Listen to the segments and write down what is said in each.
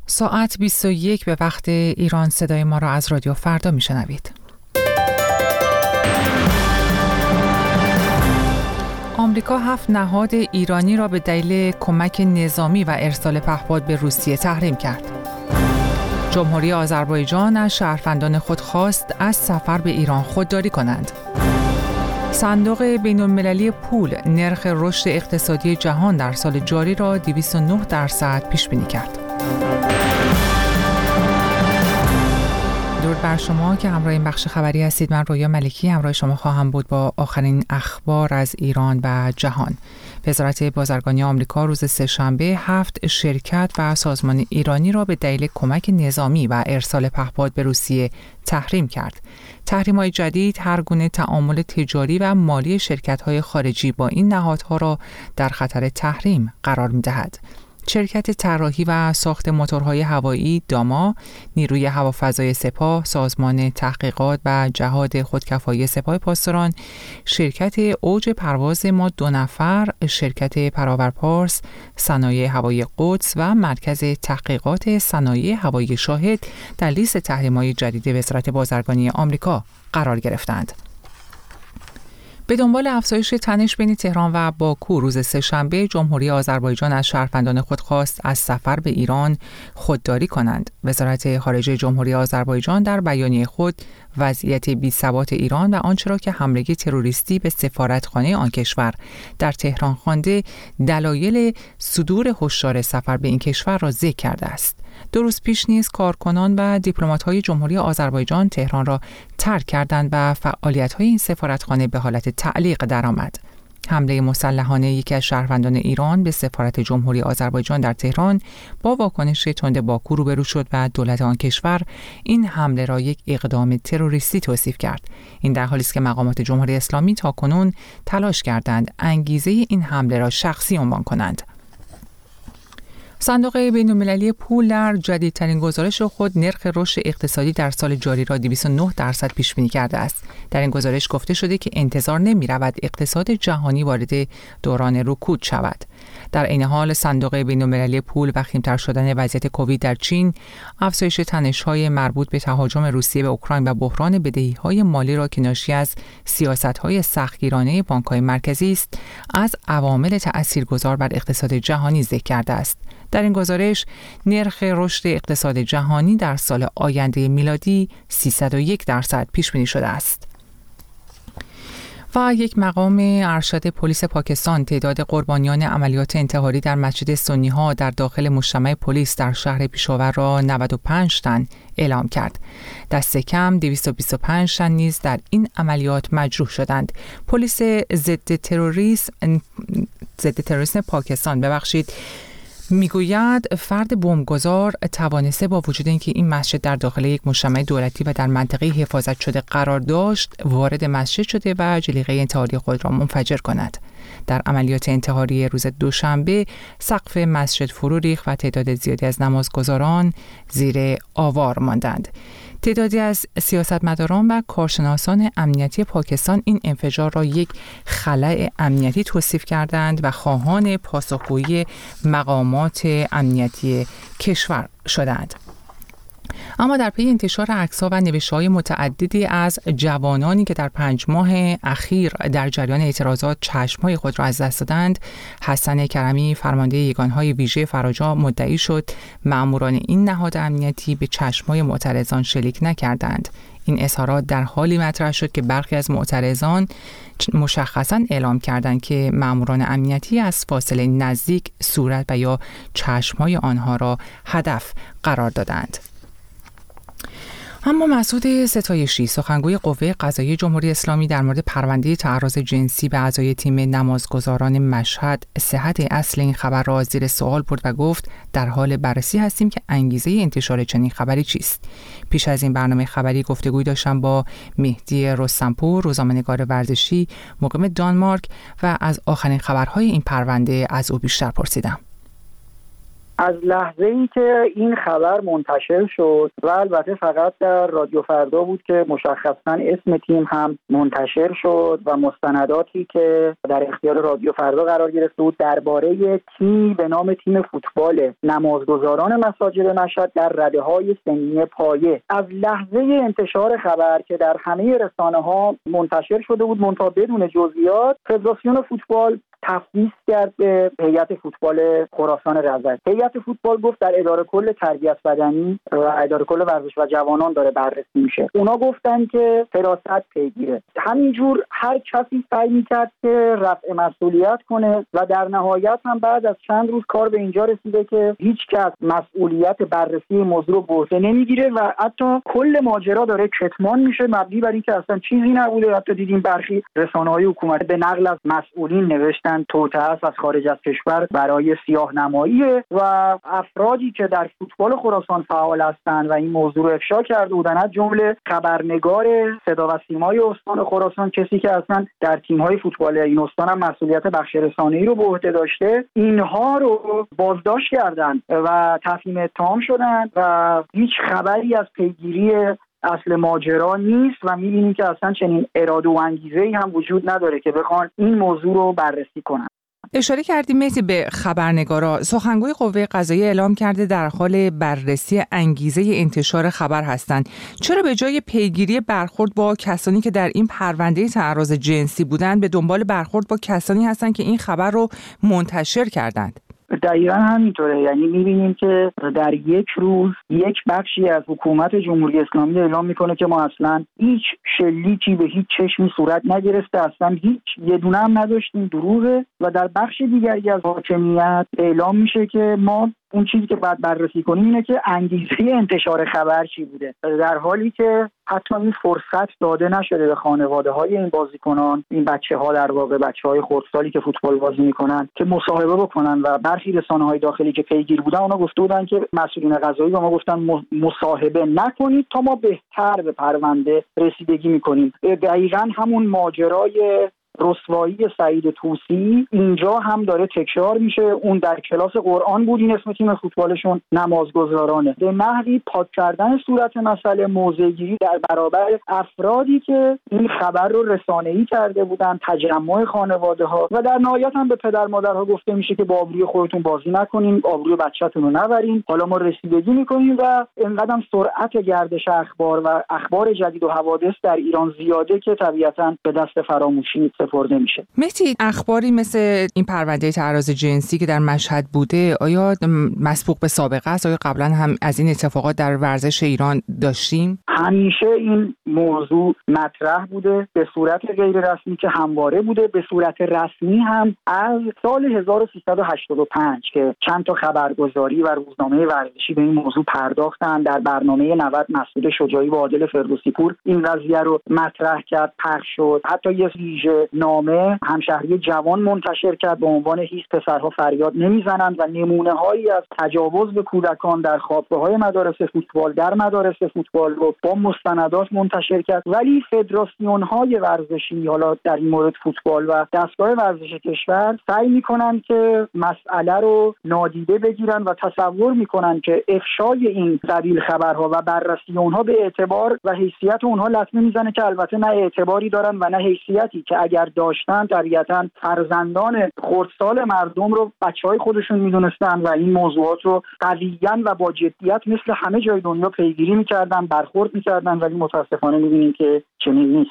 ساعت 21 به وقت ایران صدای ما را از رادیو فردا میشنوید. آمریکا 7 نهاد ایرانی را به دلیل کمک نظامی و ارسال پهپاد به روسیه تحریم کرد. جمهوری آذربایجان از شهروندان خود خواست از سفر به ایران خودداری کنند. صندوق بین‌المللی پول نرخ رشد اقتصادی جهان در سال جاری را 209% پیش بینی کرد. درود بر شما که همراه این بخش خبری هستید. من رویا ملکی همراه شما خواهم بود با آخرین اخبار از ایران و جهان. وزارت بازرگانی آمریکا روز سه‌شنبه 7 شرکت و سازمان ایرانی را به دلیل کمک نظامی و ارسال پهپاد به روسیه تحریم کرد. تحریم‌های جدید هر گونه تعامل تجاری و مالی شرکت‌های خارجی با این نهادها را در خطر تحریم قرار می‌دهد. شرکت طراحی و ساخت موتورهای هوایی داما، نیروی هوافضای سپاه، سازمان تحقیقات و جهاد خودکفایی سپاه پاسداران، شرکت اوج پرواز ما 2 نفر، شرکت پراورپارس، صنایع هوایی قدس و مرکز تحقیقات صنایع هوایی شاهد در لیست تحریم‌های جدید وزارت بازرگانی آمریکا قرار گرفتند. به دنبال افزایش تنش بین تهران و باکو روز سه‌شنبه جمهوری آذربایجان از شهروندان خود خواست از سفر به ایران خودداری کنند. وزارت خارجه جمهوری آذربایجان در بیانیه خود وضعیت بی‌ثبات ایران و آنچه را که حمله تروریستی به سفارتخانه آن کشور در تهران خوانده دلایل صدور هشدار سفر به این کشور را ذکر کرده است. 2 روز پیش نیز کارکنان و دیپلمات‌های جمهوری آذربایجان تهران را ترک کردند و فعالیت‌های این سفارتخانه به حالت تعلیق درآمد. حمله مسلحانه یکی از شهروندان ایران به سفارت جمهوری آذربایجان در تهران با واکنش تند باکو روبرو شد و دولت آن کشور این حمله را یک اقدام تروریستی توصیف کرد. این در حالی است که مقامات جمهوری اسلامی تاکنون تلاش کردند انگیزه این حمله را شخصی عنوان کنند. صندوق بین‌المللی پول در جدیدترین گزارش خود نرخ رشد اقتصادی در سال جاری را 209% پیش بینی کرده است. در این گزارش گفته شده که انتظار نمی‌رود اقتصاد جهانی وارد دوران رکود شود. در این حال صندوق بین‌المللی پول وخیم‌تر شدن وضعیت کووید در چین، افزایش تنش‌های مربوط به تهاجم روسیه به اوکراین و بحران بدهی‌های مالی را که ناشی از سیاست‌های سختگیرانه بانک‌های مرکزی است، از عوامل تأثیرگذار بر اقتصاد جهانی ذکر کرده است. در این گزارش نرخ رشد اقتصاد جهانی در سال آینده میلادی 301% پیش بینی شده است. و یک مقام ارشد پلیس پاکستان تعداد قربانیان عملیات انتحاری در مسجد سنی‌ها در داخل مجتمع پلیس در شهر پیشاور را 95 تن اعلام کرد. دست کم 225 تن نیز در این عملیات مجروح شدند. پلیس ضد تروریسم پاکستان میگوید فرد بمبگذار توانسته با وجود اینکه این مسجد در داخل یک مجتمع دولتی و در منطقه حفاظت شده قرار داشت، وارد مسجد شده و جلیقه انتحاری خود را منفجر کند. در عملیات انتحاری روز دوشنبه سقف مسجد فرو ریخت و تعداد زیادی از نمازگزاران زیر آوار ماندند. تعدادی از سیاستمداران و کارشناسان امنیتی پاکستان این انفجار را یک خلأ امنیتی توصیف کردند و خواهان پاسخگویی مقامات امنیتی کشور شدند. اما در پی انتشار عکس‌ها و نوشته‌های متعددی از جوانانی که در 5 ماه اخیر در جریان اعتراضات چشم‌های خود را از دست دادند، حسن کرمی فرمانده یگانهای ویژه فراجا مدعی شد مأموران این نهاد امنیتی به چشم‌های معترضان شلیک نکردند. این اظهارات در حالی مطرح شد که برخی از معترضان مشخصاً اعلام کردند که مأموران امنیتی از فاصله نزدیک صورت و یا چشم‌های آنها را هدف قرار دادند. اما مسعود ستایشی سخنگوی قوه قضاییه جمهوری اسلامی در مورد پرونده تعرض جنسی به اعضای تیم نمازگزاران مشهد صحت اصل این خبر را زیر سوال برد و گفت در حال بررسی هستیم که انگیزه انتشار چنین خبری چیست. پیش از این برنامه خبری گفتگوی داشتم با مهدی رستمپور، روزنامه‌نگار ورزشی مقیم دانمارک و از آخرین خبرهای این پرونده از او بیشتر پرسیدم. از لحظه‌ای که این خبر منتشر شد و البته فقط در رادیو فردا بود که مشخصاً اسم تیم هم منتشر شد و مستنداتی که در اختیار رادیو فردا قرار گرفته بود درباره تیمی به نام تیم فوتبال نمازگزاران مساجد مشهد در رده‌های سنی پایه، از لحظه انتشار خبر که در همه رسانه‌ها منتشر شده بود منتها بدون جزئیات، فدراسیون فوتبال تفویض کرد به هیئت فوتبال خراسان رضوی. هیئت فوتبال گفت در اداره کل تربیت بدنی و اداره کل ورزش و جوانان داره بررسی میشه. اونا گفتن که حراست پیگیره. همینجور هر کسی سعی میکرد که رفع مسئولیت کنه و در نهایت هم بعد از چند روز کار به اینجا رسیده که هیچ کس مسئولیت بررسی موضوع رو به عهده نمیگیره و حتی کل ماجرا داره کتمان میشه، مبنی بر اینکه اصلا چیزی نبوده. حتی دیدیم برخی رسانه‌های حکومتی به نقل از مسئولین نوشتن توطئه است از خارج از کشور برای سیاه‌نمایی و افرادی که در فوتبال خراسان فعال هستند و این موضوع رو افشا کرده بودند، از جمله خبرنگار صدا و سیمای استان خراسان، کسی که اصلا در تیم‌های فوتبال این استان هم مسئولیت بخش رسانه‌ای رو به عهده داشته، اینها رو بازداشت کردند و تفهیم اتهام شدند و هیچ خبری از پیگیری اصل ماجرا نیست و می‌بینیم که اصلا چنین اراده و انگیزه‌ای هم وجود نداره که بخوان این موضوع رو بررسی کنن. اشاره کردیم مهدی به خبرنگارا. سخنگوی قوه قضاییه اعلام کرده در حال بررسی انگیزه انتشار خبر هستند. چرا به جای پیگیری برخورد با کسانی که در این پرونده تعرض جنسی بودند به دنبال برخورد با کسانی هستند که این خبر رو منتشر کردند؟ دقیقا همینطوره. یعنی میبینیم که در یک روز یک بخشی از حکومت جمهوری اسلامی اعلام میکنه که ما اصلا هیچ شلیکی به هیچ چشمی صورت نگرفته، اصلا هیچ یه دونه هم نداشتیم، دروغه. و در بخش دیگری از حاکمیت اعلام میشه که ما اون چیزی که باید بررسی کنیم اینه که انگیزه انتشار خبر چی بوده، در حالی که حتی این فرصت داده نشده به خانواده‌های این بازیکنان، این بچه‌ها، در واقع بچه‌های خردسالی که فوتبال بازی میکنن، که مصاحبه بکنن. و برخی رسانه‌های داخلی که پیگیر بودن اونا گفته بودن که مسئولین قضایی به ما گفتن مصاحبه نکنید تا ما بهتر به پرونده رسیدگی میکنیم. دقیقاً همون ماجرای رسوایی سعید طوسی اینجا هم داره تکرار میشه. اون در کلاس قرآن بود، این اسم تیم فوتبالشون نمازگزارانه. به نحوی پاک کردن صورت مسئله، موضع‌گیری در برابر افرادی که این خبر رو رسانه‌ای کرده بودن، تجمع خانواده‌ها، و در نهایت هم به پدر مادرها گفته میشه که با آبروی خودتون بازی نکنین، آبروی بچه‌تون رو نبرین، حالا ما رسیدگی میکنیم. و اینقدر سرعت گردش اخبار و اخبار جدید و حوادث در ایران زیاده که طبیعتاً به دست فراموشی سپرده میشه. مهدی، اخباری مثل این پرونده تعرض جنسی که در مشهد بوده آیا مسبوق به سابقه است؟ آیا قبلا هم از این اتفاقات در ورزش ایران داشتیم؟ همیشه این موضوع مطرح بوده، به صورت غیر رسمی که همواره بوده، به صورت رسمی هم از سال 1385 که چند تا خبرگزاری و روزنامه ورزشی به این موضوع پرداختن. در برنامه 90 مسعود شجاعی و عادل فردوسی پور این قضیه رو مطرح کرد، پخش شد. حتی یه ویژه نامه همشهری جوان منتشر کرد به عنوان هیچ پسرها فریاد نمیزنند و نمونه‌هایی از تجاوز به کودکان در خوابگاه‌های مدارس فوتبال، در مدارس فوتبال رو با مستندات منتشر کرد. ولی فدراسیون‌های ورزشی، حالا در این مورد فوتبال و دستگاه ورزش کشور، سعی می‌کنن که مسئله رو نادیده بگیرن و تصور می‌کنن که افشای این قبیل خبرها و بررسی اونها به اعتبار و حیثیت اونها لطمه میزنه، که البته نه اعتباری دارن و نه حیثیتی که اگر داشتن طبیعتاً فرزندان خردسال مردم رو بچهای خودشون میدونستن و این موضوعات رو قویاً و با جدیت مثل همه جای دنیا پیگیری میکردن، برخورد میکردن. ولی متاسفانه میبینیم که چنین نیست.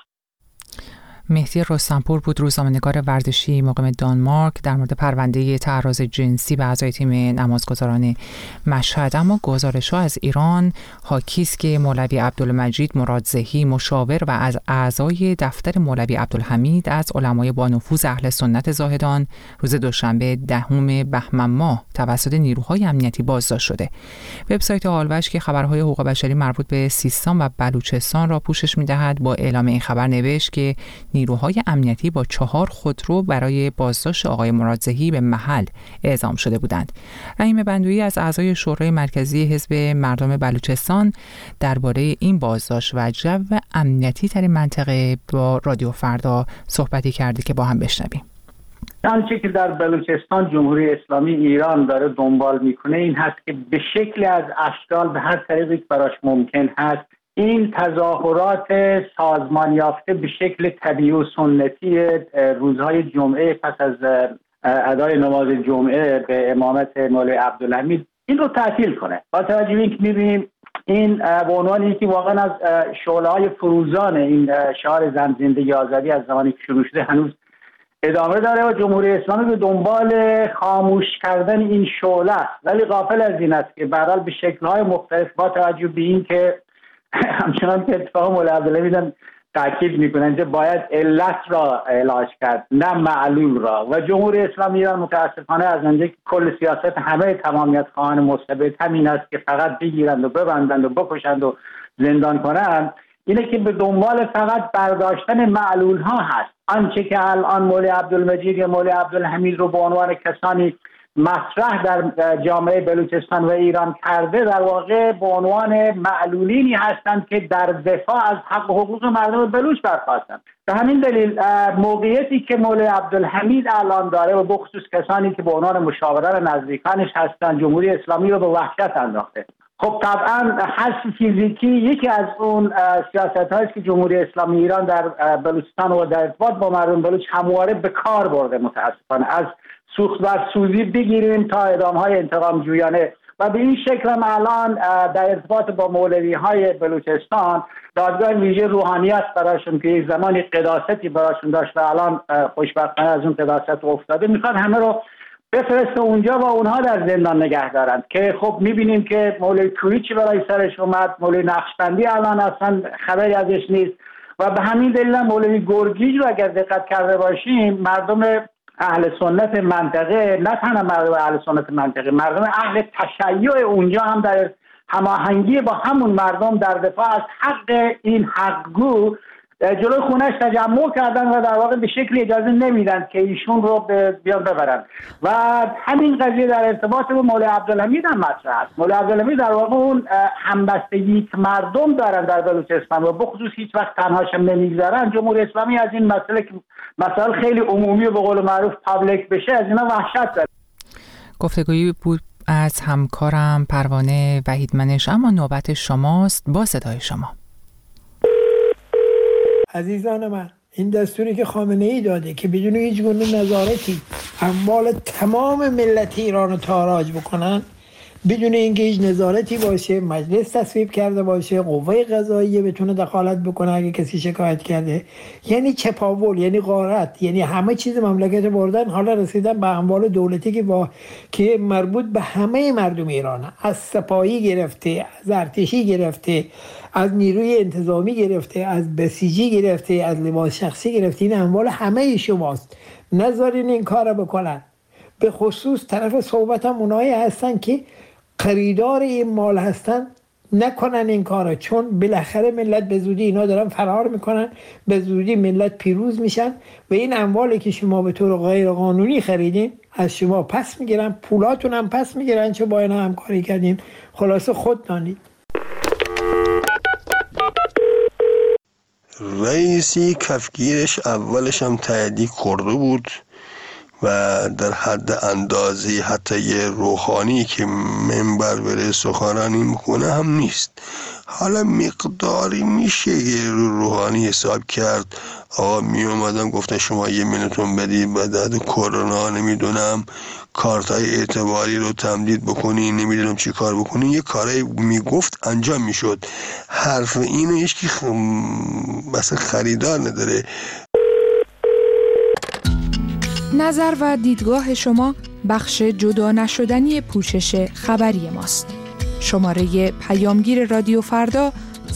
مهدی رستمپور بود، روزنامه‌نگار ورزشی مقیم دانمارک، در مورد پرونده تعرض جنسی به اعضای تیم نمازگزاران مشهد. اما گزارش‌ها از ایران حاکی است که مولوی عبدالمجید مرادزهی، مشاور و از اعضای دفتر مولوی عبدالحمید از علمای با نفوذ اهل سنت زاهدان، روز دوشنبه 10 بهمن ماه توسط نیروهای امنیتی بازداشت شده. وبسایت آلوش که خبرهای حقوق بشری مربوط به سیستان و بلوچستان را پوشش می‌دهد، با اعلام این خبر نوشت که نیروهای امنیتی با 4 خودرو برای بازداشت آقای مرادزهی به محل اعزام شده بودند. رحیم بندویی از اعضای شورای مرکزی حزب مردم بلوچستان درباره این بازداشت و جو امنیتی در این منطقه با رادیو فردا صحبتی کرده که با هم بشنویم. آنچه که در بلوچستان جمهوری اسلامی ایران داره دنبال میکنه این هست که به شکل از اشکال به هر طریقی که براش ممکن هست این تظاهرات سازمان یافته به شکل طبیعی و سنتی روزهای جمعه پس از ادای نماز جمعه به امامت مولوی عبدالحمید این رو تعطیل کنه. با توجه به اینکه می‌بینیم این به عنوان یکی واقعا از شعله‌های فروزان این شعار زن زندگی آزادی از زمانی که شروع شده هنوز ادامه داره و جمهوری اسلامی به دنبال خاموش کردن این شعله است، ولی غافل از این است که به هر حال به شکل‌های مختلف با توجه به اینکه همچنان که اتفاق مولوی عبدالحمید تاکید میکنن که باید علت را علاج کرد نه معلول را و جمهوری اسلامی ایران متاسفانه از اونجایی که کل سیاست همه تمامیت خواهان مثبت همین است که فقط بگیرند و ببندند و بکشند و زندان کنند، اینه که به دنبال فقط برداشتن معلول ها هست. آنچه که الان مولوی عبدالمجید یا مولوی عبدالحمید رو به عنوان کسانی مطرح در جامعه بلوچستان و ایران کرده در واقع به عنوان معلولینی هستند که در دفاع از حق و حقوق مردم بلوچ برخاستند. به همین دلیل موقعیتی که مولوی عبدالحمید الان داره و بخصوص کسانی که به عنوان مشاوران نزدیکانش هستند جمهوری اسلامی رو به وحشت انداخته. خب طبعا حذف فیزیکی یکی از اون سیاست هایی که جمهوری اسلامی ایران در بلوچستان و در ارتباط با مردم بلوچ همواره به کار برده. متاسفانه از سوخت و سوزی بگیریم تا اعدام‌های انتقام جویانه و به این شکل هم الان در ارتباط با مولوی‌های بلوچستان دادگاه ویژه روحانیت براشون که یک زمانی قداستی براشون داشت و الان خوشبختانه از اون قداست افتاده میخواد همه رو بفرسته اونجا و اونها در زندان نگه دارند که خب میبینیم که مولوی کویچی برای سرش اومد، مولوی نقشبندی الان اصلا خبری ازش نیست و به همین دلیل مولوی گرگیج رو اگر دقت کرده باشیم مردم اهل سنت منطقه، نه تنها مردم اهل سنت منطقه، مردم اهل تشیع اونجا هم در هماهنگی با همون مردم در دفاع از حق این حقگو جلوی خونش تجمع کردن و در واقع به شکلی اجازه نمیدن که ایشون رو بیان ببرن و همین قضیه در ارتباط با مولوی عبدالحمید هم مطرح است. مولوی عبدالحمید در واقع اون همبستگی که مردم دارن در بلوچستان و بخصوص هیچ وقت تنهاش نمیگذارن. جمهوری اسلامی از این مسئله که مسائل خیلی عمومی و به قول معروف پابلیک بشه از اینا وحشت داره. گفتگویی بود از همکارم پروانه وحیدمنش، اما نوبت شماست با صدای شما. عزیزان من، این دستوری که خامنه‌ای داده که بدون هیچ گونه نظارتی اموال تمام ملت ایران رو تاراج بکنن، بدون اینکه هیچ نظارتی باشه، مجلس تصویب کرده باشه، قوه قضاییه بتونه دخالت بکنه اگه کسی شکایت کرده، یعنی چپاول، یعنی غارت، یعنی همه چیز مملکت بردن. حالا رسیدن به اموال دولتی که مربوط به همه مردم ایرانه، از سپاهی گرفته، از ارتشی گرفته، از نیروی انتظامی گرفته، از بسیجی گرفته، از لباس شخصی گرفته. این اموال همه شماست، نذارین این کار بکنن. به خصوص طرف صحبت هم اونایی هستن که خریدار این مال هستن، نکنن این کارو، چون بالاخره ملت به زودی اینا دارن فرار میکنن، به زودی ملت پیروز میشن و این اموالی که شما به طور غیر قانونی خریدین از شما پس میگیرن، پولاتون هم پس میگیرن چه با اینا همکاری کردین. خلاصه خود دانید. رئیسی کفگیرش اولش هم تاییدی کرده بود و در حد اندازی حتی یه روحانی که منبر بره سخنرانی میکنه هم نیست. حالا مقداری میشه یه روحانی حساب کرد. آقا می اومدم گفتن شما 1 میلیون بدی بعد کرونا نمیدونم کارتای اعتباری رو تمدید بکنی، نمیدونم چی کار بکنی، یه کاری میگفت انجام میشد. حرف اینو هیچکی مثلا خریدار نداره. نظر و دیدگاه شما بخش جدا نشدنی پوشش خبری ماست. شماره پیامگیر رادیو فردا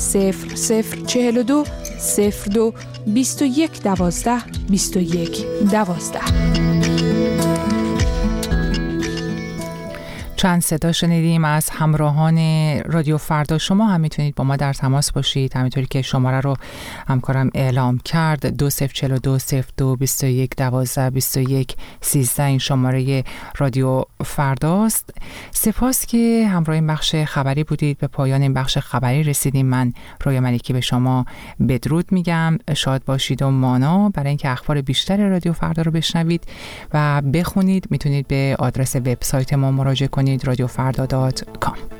0042 02 21 12 21 12. چند صدا شنیدیم از همراهان رادیو فردا. شما هم میتونید با ما در تماس باشید، همینطوری که شماره رو همکارم اعلام کرد 2042 02 21 12 21 13 این شماره رادیو فرداست. سپاس که همراه این بخش خبری بودید. به پایان این بخش خبری رسیدیم. من رویا ملکی به شما بدرود میگم. شاد باشید و مانا. برای اینکه اخبار بیشتر رادیو فردا رو بشنوید و بخونید میتونید به آدرس وبسایت ما مراجعه کنید radiofrda.com.